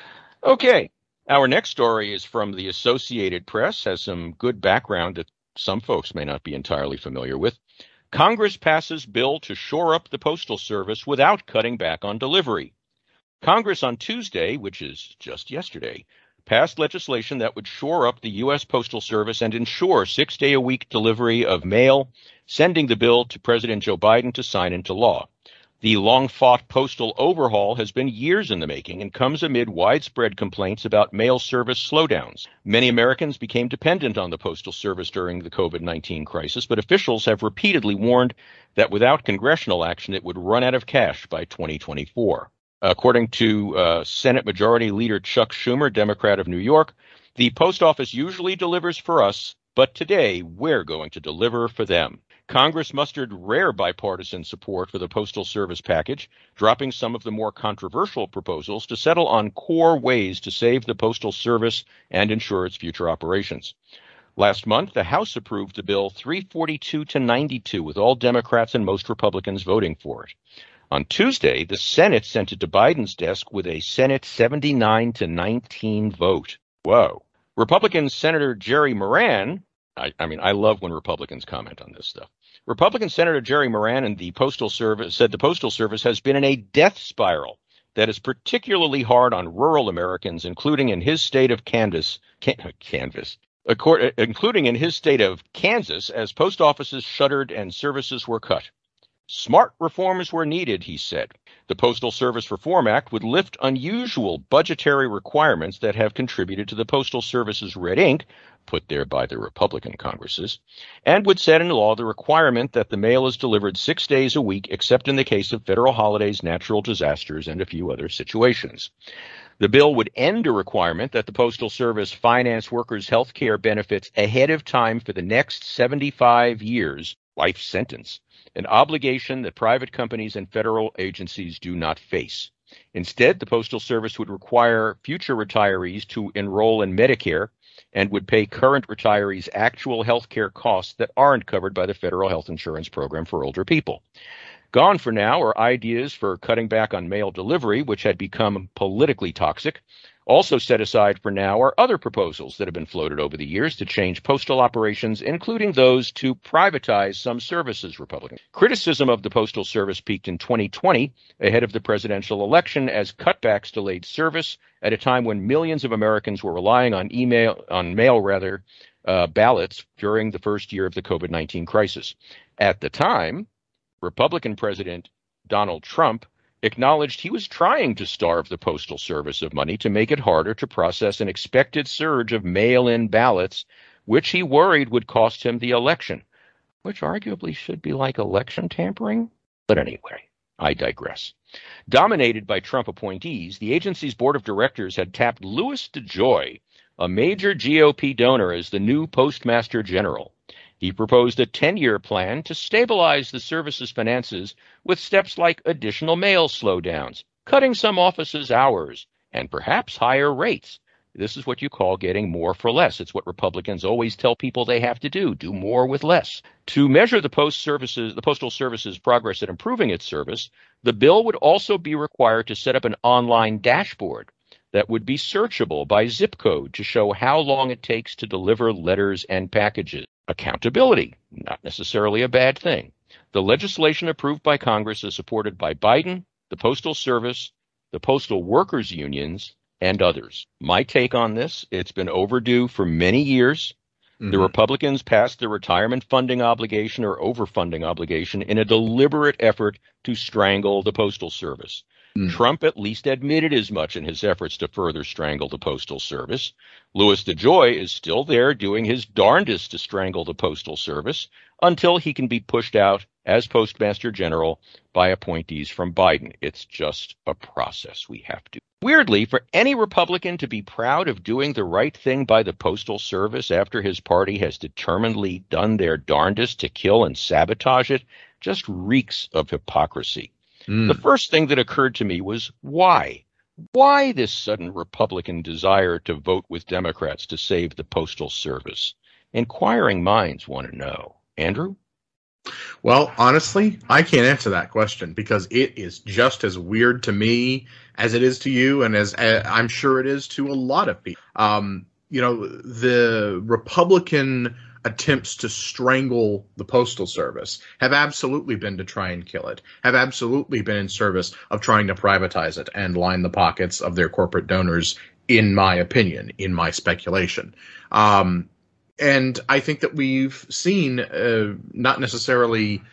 Okay, our next story is from the Associated Press, has some good background that some folks may not be entirely familiar with. Congress passes bill to shore up the Postal Service without cutting back on delivery. Congress on Tuesday, which is just yesterday, passed legislation that would shore up the U S Postal Service and ensure six-day-a-week delivery of mail, sending the bill to President Joe Biden to sign into law. The long-fought postal overhaul has been years in the making and comes amid widespread complaints about mail service slowdowns. Many Americans became dependent on the Postal Service during the COVID nineteen crisis, but officials have repeatedly warned that without congressional action, it would run out of cash by twenty twenty-four. According to uh, Senate Majority Leader Chuck Schumer, Democrat of New York, the post office usually delivers for us, but today we're going to deliver for them. Congress mustered rare bipartisan support for the Postal Service package, dropping some of the more controversial proposals to settle on core ways to save the Postal Service and ensure its future operations. Last month, the House approved the bill three forty-two to ninety-two, with all Democrats and most Republicans voting for it. On Tuesday, the Senate sent it to Biden's desk with a Senate seventy-nine to nineteen vote. Whoa. Republican Senator Jerry Moran, I, I mean, I love when Republicans comment on this stuff. Republican Senator Jerry Moran and the Postal Service said the Postal Service has been in a death spiral that is particularly hard on rural Americans, including in his state of Kansas, Can- Kansas, accord, including in his state of Kansas, as post offices shuttered and services were cut. Smart reforms were needed, he said. The Postal Service Reform Act would lift unusual budgetary requirements that have contributed to the Postal Service's red ink, put there by the Republican Congresses, and would set into law the requirement that the mail is delivered six days a week, except in the case of federal holidays, natural disasters, and a few other situations. The bill would end a requirement that the Postal Service finance workers' health care benefits ahead of time for the next seventy-five years, life sentence, an obligation that private companies and federal agencies do not face. Instead, the Postal Service would require future retirees to enroll in Medicare and would pay current retirees actual health care costs that aren't covered by the federal health insurance program for older people. Gone for now are ideas for cutting back on mail delivery, which had become politically toxic. Also set aside for now are other proposals that have been floated over the years to change postal operations, including those to privatize some services, Republicans. Criticism of the Postal Service peaked in twenty twenty, ahead of the presidential election, as cutbacks delayed service at a time when millions of Americans were relying on email, on mail rather, uh, ballots during the first year of the COVID nineteen crisis. At the time, Republican President Donald Trump acknowledged he was trying to starve the Postal Service of money to make it harder to process an expected surge of mail-in ballots, which he worried would cost him the election, which arguably should be like election tampering. But anyway, I digress. Dominated by Trump appointees, the agency's board of directors had tapped Louis DeJoy, a major G O P donor, as the new Postmaster General. He proposed a ten-year plan to stabilize the service's finances with steps like additional mail slowdowns, cutting some offices' hours, and perhaps higher rates. This is what you call getting more for less. It's what Republicans always tell people they have to do, do more with less. To measure the post services, the Postal Service's progress at improving its service, the bill would also be required to set up an online dashboard that would be searchable by zip code to show how long it takes to deliver letters and packages. Accountability, not necessarily a bad thing. The legislation approved by Congress is supported by Biden, the Postal Service, the postal workers unions, and others. My take on this, it's been overdue for many years. Mm-hmm. The Republicans passed the retirement funding obligation or overfunding obligation in a deliberate effort to strangle the Postal Service. Mm. Trump at least admitted as much in his efforts to further strangle the Postal Service. Louis DeJoy is still there doing his darndest to strangle the Postal Service until he can be pushed out as Postmaster General by appointees from Biden. It's just a process we have to. Weirdly, for any Republican to be proud of doing the right thing by the Postal Service after his party has determinedly done their darndest to kill and sabotage it just reeks of hypocrisy. Mm. The first thing that occurred to me was why? Why this sudden Republican desire to vote with Democrats to save the Postal Service? Inquiring minds want to know. Andrew? Well, honestly, I can't answer that question because it is just as weird to me as it is to you, and as uh, I'm sure it is to a lot of people. Um, you know, the Republican attempts to strangle the Postal Service have absolutely been to try and kill it, have absolutely been in service of trying to privatize it and line the pockets of their corporate donors, in my opinion, in my speculation. Um, And I think that we've seen uh, not necessarily,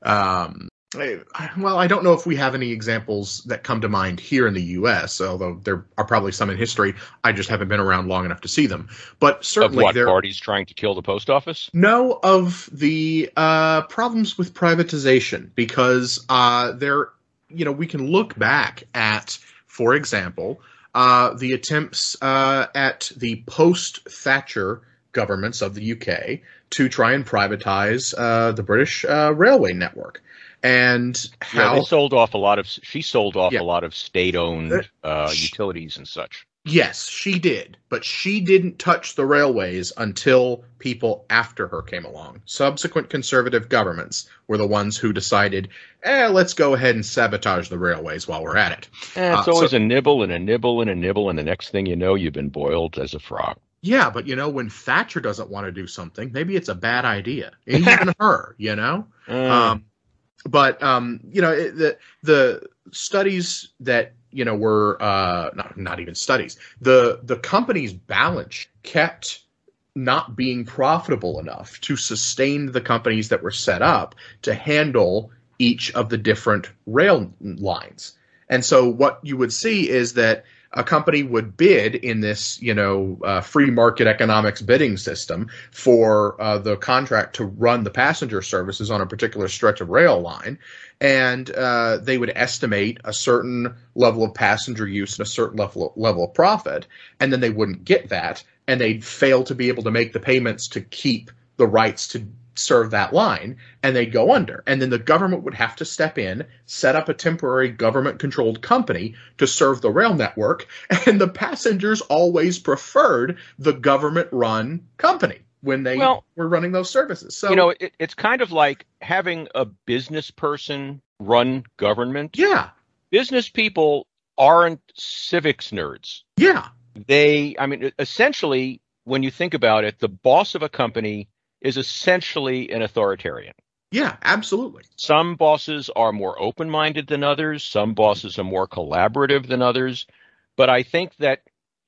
um, well, I don't know if we have any examples that come to mind here in the U S, although there are probably some in history. I just haven't been around long enough to see them. But certainly, Of what, there parties trying to kill the post office? no of the uh, problems with privatization, because uh, there, you know, we can look back at, for example, uh, the attempts uh, at the post-Thatcher governments of the U K to try and privatize uh, the British uh, railway network, and how Yeah, they sold off a lot of. She sold off Yeah. a lot of state-owned Uh, uh, sh- utilities and such. yes, she did, but she didn't touch the railways until people after her came along. Subsequent conservative governments were the ones who decided, eh, let's go ahead and sabotage the railways while we're at it. Eh, it's Uh, always so- a nibble and a nibble and a nibble, and the next thing you know, you've been boiled as a frog. Yeah, but you know, when Thatcher doesn't want to do something, maybe it's a bad idea. Even her, you know? Uh, Um, but um, you know, it, the the studies that you know were uh, not not even studies. The the company's balance kept not being profitable enough to sustain the companies that were set up to handle each of the different rail lines. And so what you would see is that a company would bid in this, you know, uh, free market economics bidding system for uh, the contract to run the passenger services on a particular stretch of rail line, and uh, they would estimate a certain level of passenger use and a certain level level of profit, and then they wouldn't get that, and they'd fail to be able to make the payments to keep the rights to serve that line, and they'd go under. And then the government would have to step in, set up a temporary government-controlled company to serve the rail network, and the passengers always preferred the government-run company when they Well, were running those services. So, you know, it, it's kind of like having a business person run government. yeah, Business people aren't civics nerds. yeah, They, I mean, essentially, when you think about it, the boss of a company is essentially an authoritarian. yeah, absolutely. Some bosses are more open-minded than others. Some bosses are more collaborative than others. But I think that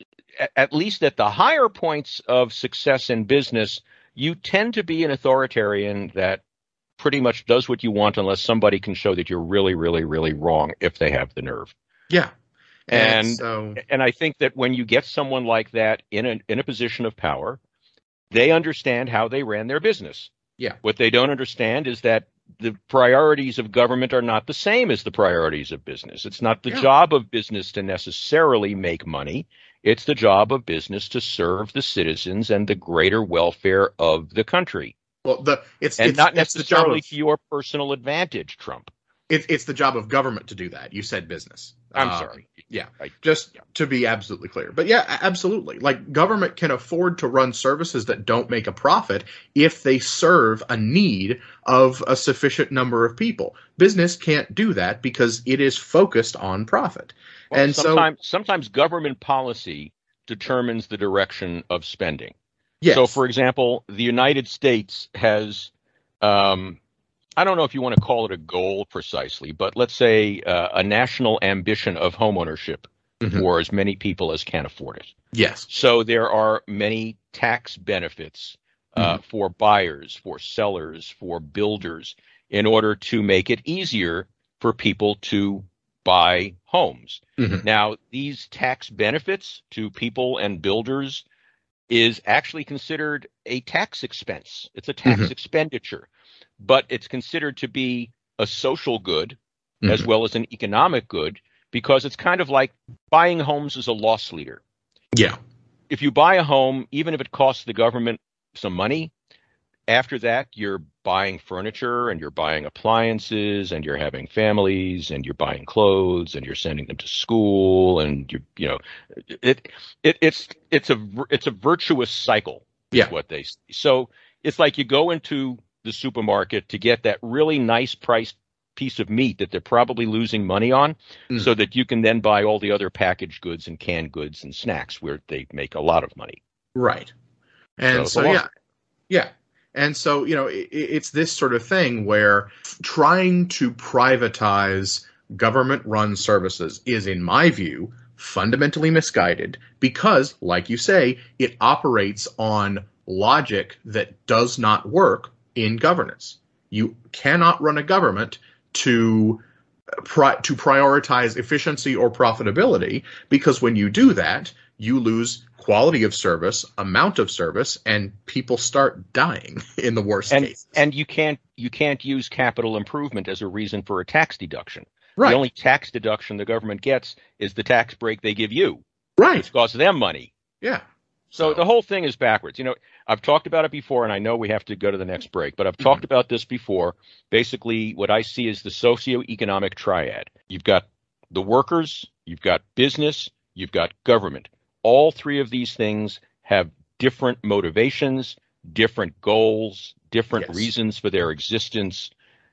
at least at the higher points of success in business, you tend to be an authoritarian that pretty much does what you want unless somebody can show that you're really, really, really wrong if they have the nerve. Yeah. And, And so, and I think that when you get someone like that in a in a position of power, they understand how they ran their business. Yeah. What they don't understand is that the priorities of government are not the same as the priorities of business. It's not the Yeah. job of business to necessarily make money. It's the job of business to serve the citizens and the greater welfare of the country, well, the it's and it's, not it's the job necessarily of to your personal advantage, Trump. it's it's the job of government to do that. You said business. I'm Um, sorry. Yeah, I- just yeah. to be absolutely clear. But yeah, a- absolutely. Like, government can afford to run services that don't make a profit if they serve a need of a sufficient number of people. Business can't do that because it is focused on profit. Well, and so, sometimes, sometimes government policy determines the direction of spending. yes, So, for example, the United States has, um, I don't know if you want to call it a goal precisely, but let's say uh, a national ambition of homeownership Mhm. for as many people as can afford it. yes, So there are many tax benefits uh, for buyers, for sellers, for builders, in order to make it easier for people to buy homes. Mhm. Now, these tax benefits to people and builders is actually considered a tax expense. It's a tax Mhm. expenditure, but it's considered to be a social good as Mhm. well as an economic good, because it's kind of like buying homes as a loss leader. yeah, If you buy a home, even if it costs the government some money, after that, you're buying furniture and you're buying appliances and you're having families and you're buying clothes and you're sending them to school, and you you know it it it's it's a it's a virtuous cycle is Yeah. what they say. So it's like you go into the supermarket to get that really nice priced piece of meat that they're probably losing money on, Mm. so that you can then buy all the other packaged goods and canned goods and snacks where they make a lot of money. Right. And So so, it's a yeah, lot. yeah. And so, you know, it, it's this sort of thing where trying to privatize government-run services is, in my view, fundamentally misguided because, like you say, it operates on logic that does not work in governance. You cannot run a government to pri- to prioritize efficiency or profitability, because when you do that, you lose quality of service, amount of service, and people start dying in the worst And cases. and you can't you can't use capital improvement as a reason for a tax deduction. Right. The only tax deduction the government gets is the tax break they give you. Right. It costs them money. Yeah. So So- the whole thing is backwards. You know, I've talked about it before, and I know we have to go to the next break, but I've Mm-hmm. talked about this before. Basically, what I see is the socioeconomic triad. You've got the workers, you've got business, you've got government. All three of these things have different motivations, different goals, different Yes. reasons for their existence.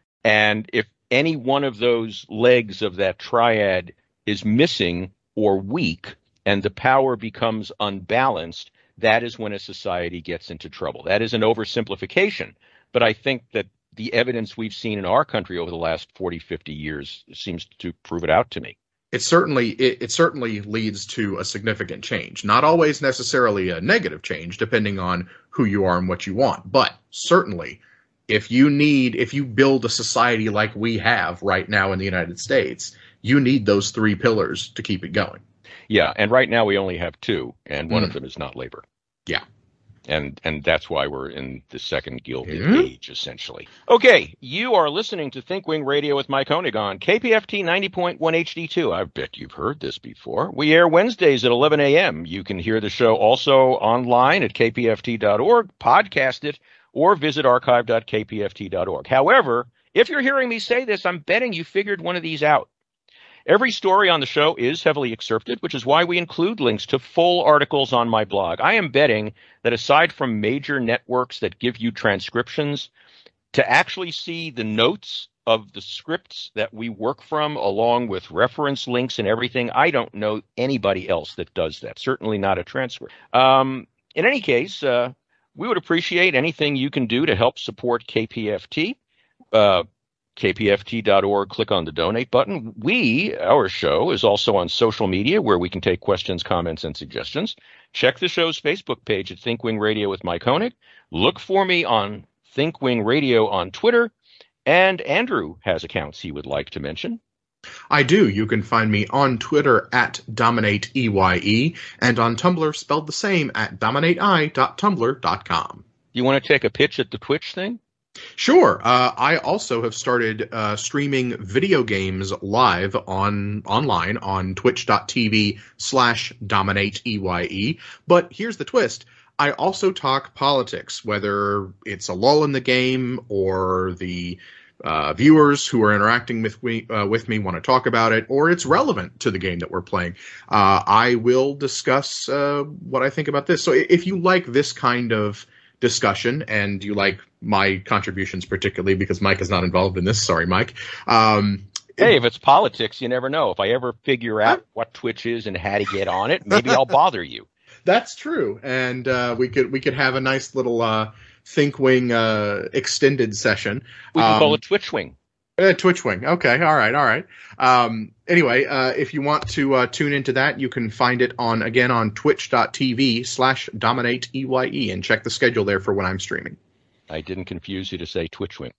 And if any one of those legs of that triad is missing or weak, and the power becomes unbalanced, that is when a society gets into trouble. That is an oversimplification, but I think that the evidence we've seen in our country over the last forty, fifty years seems to prove it out to me. It certainly it, it certainly leads to a significant change. Not always necessarily a negative change, depending on who you are and what you want. But certainly, if you need if you build a society like we have right now in the United States, you need those three pillars to keep it going. Yeah, and right now we only have two, and one Mm. of them is not labor. Yeah. And and that's why we're in the second Gilded Mhm. Age, essentially. Okay, you are listening to ThinkWing Radio with Mike Koenig on K P F T ninety point one H D two. I bet you've heard this before. We air Wednesdays at eleven a.m. You can hear the show also online at k p f t dot org, podcast it, or visit archive dot k p f t dot org. However, if you're hearing me say this, I'm betting you figured one of these out. Every story on the show is heavily excerpted, which is why we include links to full articles on my blog. I am betting that aside from major networks that give you transcriptions, to actually see the notes of the scripts that we work from, along with reference links and everything, I don't know anybody else that does that, certainly not a transcript. Um, in any case, uh, we would appreciate anything you can do to help support K P F T. Uh, k p f t dot org, click on the donate button. We, our show, is also on social media where we can take questions, comments, and suggestions. Check the show's Facebook page at ThinkWing Radio with Mike Koenig. Look for me on ThinkWing Radio on Twitter. And Andrew has accounts he would like to mention. I do. You can find me on Twitter at Dominate E Y E and on Tumblr spelled the same at dominate i dot tumblr dot com. You want to take a pitch at the Twitch thing? Sure. Uh, I also have started uh, streaming video games live on online on twitch.tv slash dominate E Y E. But here's the twist. I also talk politics, whether it's a lull in the game or the uh, viewers who are interacting with me, uh, with me want to talk about it, or it's relevant to the game that we're playing. Uh, I will discuss uh, what I think about this. So if you like this kind of discussion and you like my contributions particularly, because Mike is not involved in this, sorry, Mike. Um, Hey, if it's politics, you never know. If I ever figure out what Twitch is and how to get on it, maybe I'll bother you. That's true, and uh, we could we could have a nice little uh, ThinkWing uh, extended session. We can Um, call it Twitch Wing. Uh, Twitch Wing. Okay. All right. All right. Um, anyway, uh, if you want to uh, tune into that, you can find it on, again, on twitch.tv slash dominate E Y E and check the schedule there for when I'm streaming. I didn't confuse you to say Twitch Wing.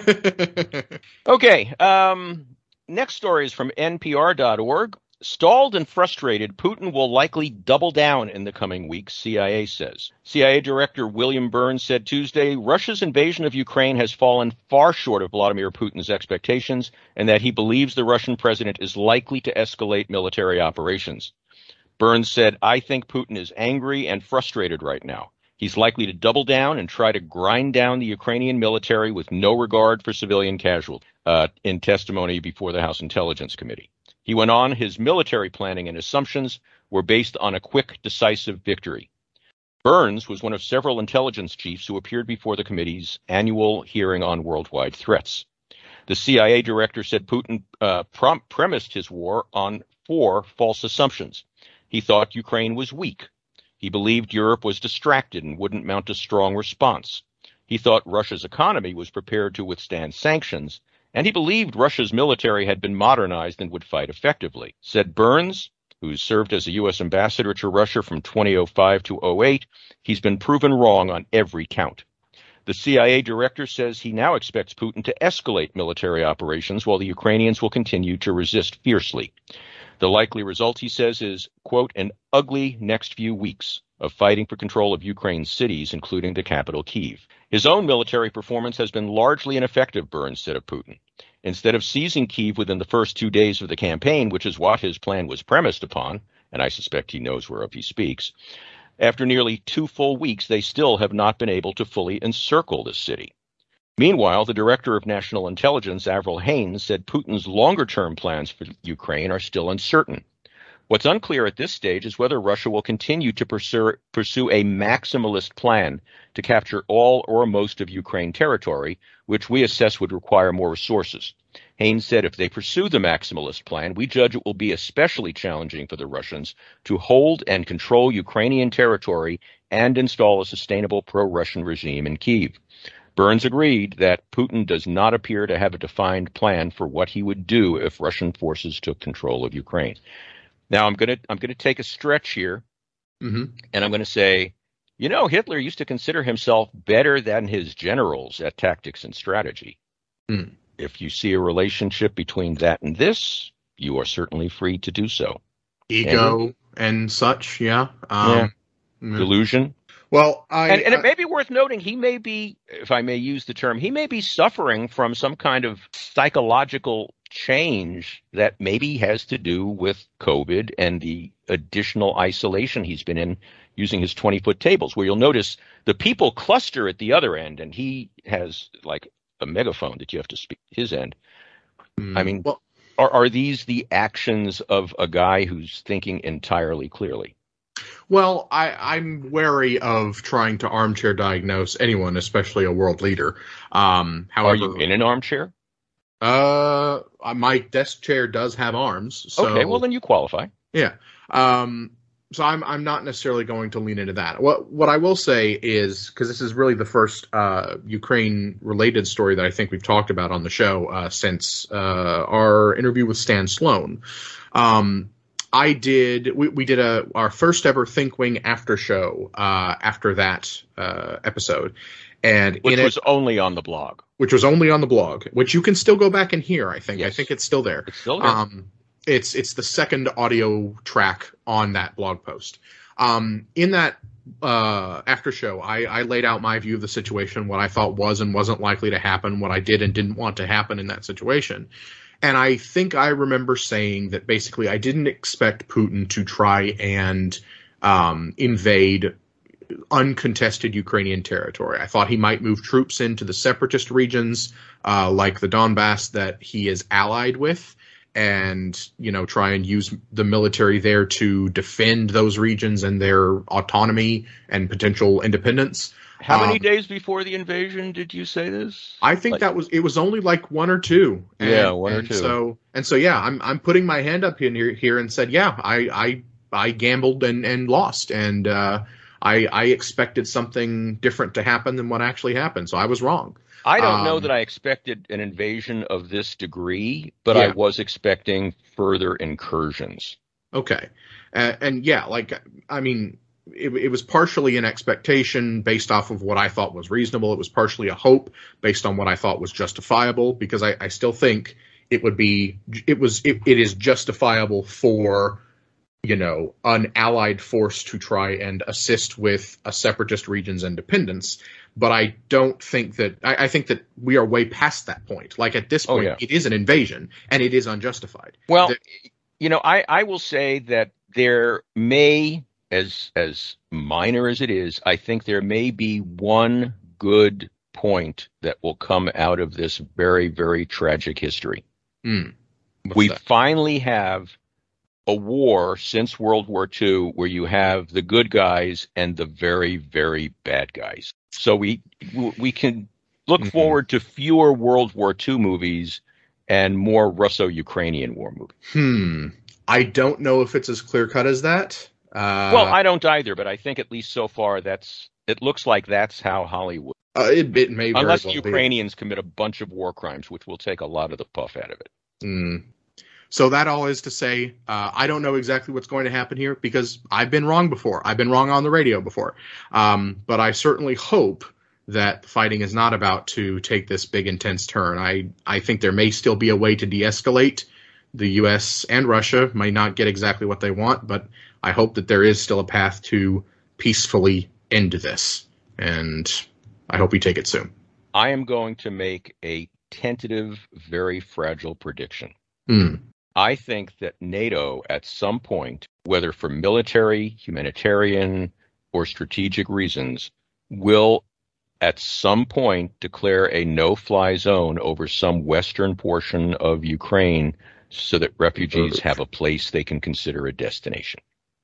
Okay. Um, next story is from N P R dot org. Stalled and frustrated, Putin will likely double down in the coming weeks, C I A says. C I A Director William Burns said Tuesday Russia's invasion of Ukraine has fallen far short of Vladimir Putin's expectations and that he believes the Russian president is likely to escalate military operations. Burns said, I think Putin is angry and frustrated right now. He's likely to double down and try to grind down the Ukrainian military with no regard for civilian casualties, uh, in testimony before the House Intelligence Committee. He went on, his military planning and assumptions were based on a quick, decisive victory. Burns was one of several intelligence chiefs who appeared before the committee's annual hearing on worldwide threats. The C I A director said Putin uh, prom- premised his war on four false assumptions. He thought Ukraine was weak. He believed Europe was distracted and wouldn't mount a strong response. He thought Russia's economy was prepared to withstand sanctions, and he believed Russia's military had been modernized and would fight effectively. Said Burns, who served as a U S ambassador to Russia from twenty oh five to oh eight, he's been proven wrong on every count. The C I A director says he now expects Putin to escalate military operations while the Ukrainians will continue to resist fiercely. The likely result, he says, is, quote, an ugly next few weeks of fighting for control of Ukraine's cities, including the capital, Kyiv. His own military performance has been largely ineffective, Burns said of Putin. Instead of seizing Kyiv within the first two days of the campaign, which is what his plan was premised upon, and I suspect he knows whereof he speaks, after nearly two full weeks, they still have not been able to fully encircle the city. Meanwhile, the director of national intelligence, Avril Haines, said Putin's longer-term plans for Ukraine are still uncertain. What's unclear at this stage is whether Russia will continue to pursue, pursue a maximalist plan to capture all or most of Ukraine territory, which we assess would require more resources. Haines said if they pursue the maximalist plan, we judge it will be especially challenging for the Russians to hold and control Ukrainian territory and install a sustainable pro-Russian regime in Kyiv. Burns agreed that Putin does not appear to have a defined plan for what he would do if Russian forces took control of Ukraine. Now, I'm going to I'm going to take a stretch here, Mm-hmm. and I'm going to say, you know, Hitler used to consider himself better than his generals at tactics and strategy. Mm. If you see a relationship between that and this, you are certainly free to do so. Ego and such, yeah. Um, yeah. Delusion. Well, I And, and I- it may be worth noting, he may be, if I may use the term, he may be suffering from some kind of psychological change that maybe has to do with COVID and the additional isolation he's been in using his twenty-foot tables, where you'll notice the people cluster at the other end, and he has like a megaphone that you have to speak his end. Mm, I mean, well, are, are these the actions of a guy who's thinking entirely clearly? Well, I, I'm wary of trying to armchair diagnose anyone, especially a world leader. Um, however, Are you in an armchair? Uh, my desk chair does have arms. So, Okay, well then you qualify. yeah. Um, so I'm I'm not necessarily going to lean into that. What what I will say is, because this is really the first uh, Ukraine related story that I think we've talked about on the show uh, since uh, our interview with Stan Sloan. Um, I did we, we did a our first ever Think Wing after show uh, after that uh, episode, and Which in was it, only on the blog. which was only on the blog, which you can still go back and hear. I think I Yes. think it's still there. It's still there. Um, it's it's the second audio track on that blog post. Um, in that uh, after show, I, I laid out my view of the situation, what I thought was and wasn't likely to happen, what I did and didn't want to happen in that situation. And I think I remember saying that basically I didn't expect Putin to try and um, invade uncontested Ukrainian territory. I thought he might move troops into the separatist regions uh, like the Donbass that he is allied with, and, you know, try and use the military there to defend those regions and their autonomy and potential independence. How many um, days before the invasion did you say this? I think Like- that was it was only like one or two. And, Yeah, one or and two. So and so yeah, I'm I'm putting my hand up in here, here and said, yeah, I I I gambled and and lost, and uh, I I expected something different to happen than what actually happened, so I was wrong. I don't know um, that I expected an invasion of this degree, but I Yeah. was expecting further incursions. Okay, uh, and yeah, like I mean, it, it was partially an expectation based off of what I thought was reasonable. It was partially a hope based on what I thought was justifiable, because I, I still think it would be it was it, it is justifiable for, you know, an allied force to try and assist with a separatist region's independence. But I don't think that I, I think that we are way past that point. Like at this Oh, point, yeah. it is an invasion and it is unjustified. Well, The- you know, I, I will say that there may, as as minor as it is, I think there may be one good point that will come out of this very, very tragic history. Hmm, what's We that? finally have a war since World War Two where you have the good guys and the very, very bad guys. So we we can look mm-hmm. forward to fewer World War Two movies and more Russo-Ukrainian war movies. Hmm. I don't know if it's as clear-cut as that. Uh, well, I don't either, but I think at least so far that's it looks like that's how Hollywood. Uh, it, it may very Unless well the Ukrainians be. commit a bunch of war crimes, which will take a lot of the puff out of it. Mm. So that all is to say, uh, I don't know exactly what's going to happen here because I've been wrong before. I've been wrong on the radio before. Um, but I certainly hope that the fighting is not about to take this big, intense turn. I, I think there may still be a way to de-escalate. The U S and Russia may not get exactly what they want, but I hope that there is still a path to peacefully end this. And I hope we take it soon. I am going to make a tentative, very fragile prediction. Mm. I think that NATO at some point, whether for military, humanitarian, or strategic reasons, will at some point declare a no-fly zone over some western portion of Ukraine so that refugees have a place they can consider a destination.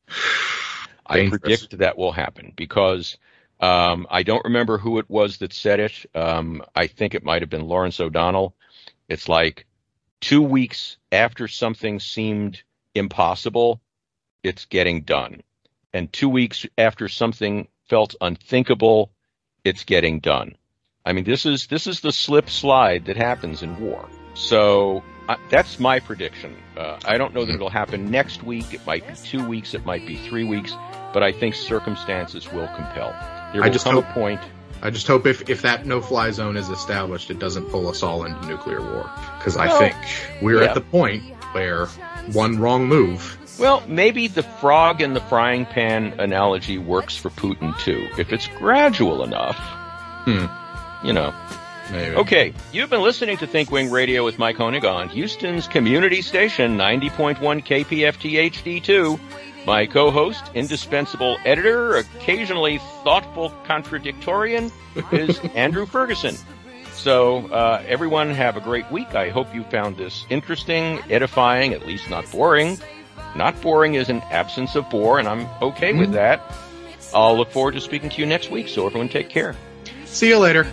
I predict that will happen because um, I don't remember who it was that said it. Um, I think it might have been Lawrence O'Donnell. It's like two weeks after something seemed impossible, it's getting done. And two weeks after something felt unthinkable, it's getting done. I mean, this is this is the slip slide that happens in war. So uh, that's my prediction. Uh, I don't know that it'll happen next week. It might be two weeks. It might be three weeks. But I think circumstances will compel. There will I just come hope, a point. I just hope if, if that no-fly zone is established, it doesn't pull us all into nuclear war. Because I well, think we're yeah. at the point where one wrong move. Well, maybe the frog in the frying pan analogy works for Putin, too. If it's gradual enough, hmm. you know. Maybe. Okay, you've been listening to Think Wing Radio with Mike Honig on Houston's community station, ninety point one K P F T H D two. My co-host, indispensable editor, occasionally thoughtful contradictorian, is Andrew Ferguson. So, uh, everyone have a great week. I hope you found this interesting, edifying, at least not boring. Not boring is an absence of bore, and I'm okay mm-hmm. with that. I'll look forward to speaking to you next week, so everyone take care. See you later.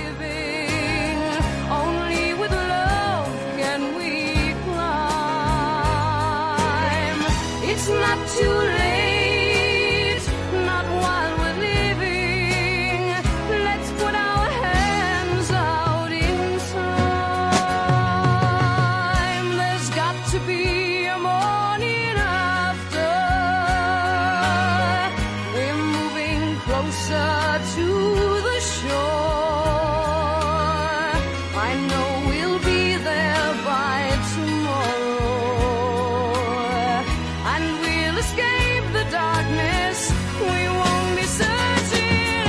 It's not too late, not while we're living. Let's put our hands out in time. There's got to be a morning after. We're moving closer to the shore. I know we'll be there by tomorrow. Escape the darkness, we won't be searching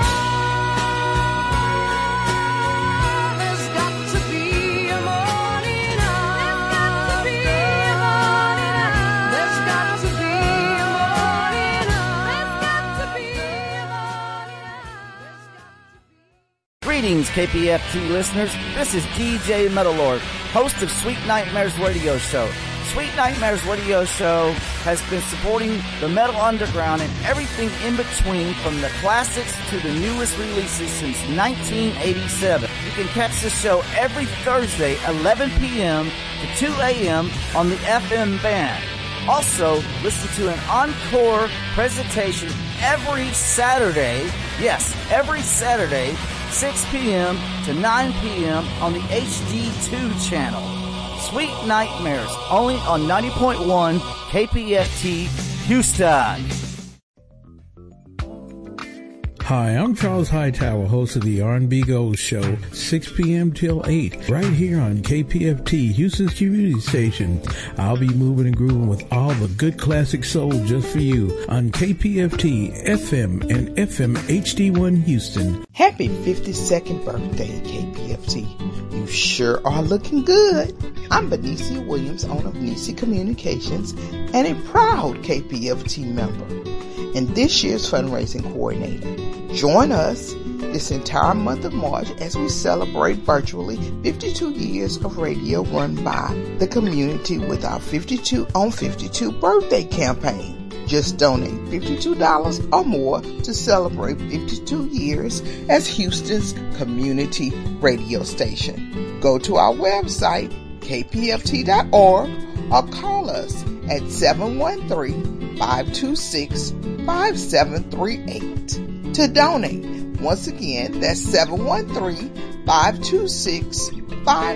anymore. There's got to be a morning after. There's got to be a morning after. There's got to be a morning after. Greetings, K P F T listeners. This is D J Metalord, host of Sweet Nightmares Radio Show. Sweet Nightmares Radio Show has been supporting the metal underground and everything in between, from the classics to the newest releases since nineteen eighty-seven. You can catch the show every Thursday, eleven p.m. to two a.m. on the F M band. Also, listen to an encore presentation every Saturday, yes, every Saturday, six p.m. to nine p.m. on the H D two channel. Sweet Nightmares, only on ninety point one K P F T Houston. Hi, I'm Charles Hightower, host of the R and B Gold Show, six p.m. till eight, right here on K P F T, Houston's community station. I'll be moving and grooving with all the good classic soul just for you on K P F T, F M, and F M H D one Houston. Happy fifty-second birthday, K P F T. You sure are looking good. I'm Benicia Williams, owner of Benicia Communications, and a proud K P F T member, and this year's fundraising coordinator. Join us this entire month of March as we celebrate virtually fifty-two years of radio run by the community with our fifty-two on fifty-two birthday campaign. Just donate fifty-two dollars or more to celebrate fifty-two years as Houston's community radio station. Go to our website, k p f t dot org, or call us at seven one three, five two six, five seven three eight to donate. Once again, that's seven one three, five two six, five